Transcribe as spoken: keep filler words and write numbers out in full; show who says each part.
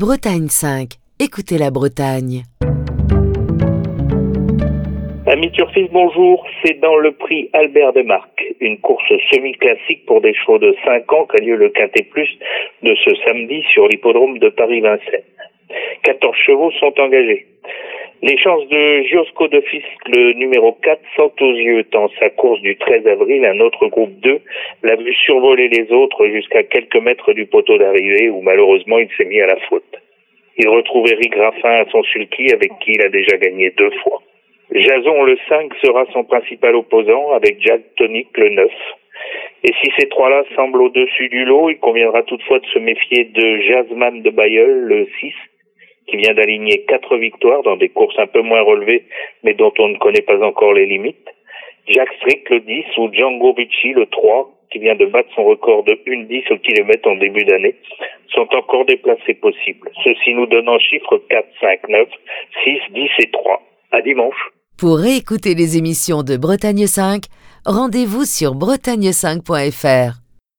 Speaker 1: Bretagne cinq, écoutez la Bretagne.
Speaker 2: Amis turfistes, bonjour. C'est dans le prix Albert de Marque, une course semi-classique pour des chevaux de cinq ans qu'a lieu le Quintet Plus de ce samedi sur l'hippodrome de Paris-Vincennes. quatorze chevaux sont engagés. Les chances de Giosco de Fisc, le numéro quatre, sautent aux yeux tant sa course du treize avril, un autre groupe deux, l'a vu survoler les autres jusqu'à quelques mètres du poteau d'arrivée où malheureusement il s'est mis à la faute. Il retrouve Eric Raffin à son sulky avec qui il a déjà gagné deux fois. Jason le cinq sera son principal opposant avec Jack Tonic le neuf. Et si ces trois-là semblent au-dessus du lot, il conviendra toutefois de se méfier de Jasman de Bayeul le six, qui vient d'aligner quatre victoires dans des courses un peu moins relevées, mais dont on ne connaît pas encore les limites. Jack Strick le dix ou Django Ricci le trois, qui vient de battre son record de un virgule dix au kilomètre en début d'année, sont encore déplacés possibles. Ceci nous donne en chiffres quatre, cinq, neuf, six, dix et trois. À dimanche.
Speaker 1: Pour réécouter les émissions de Bretagne cinq, rendez-vous sur bretagne cinq point f r.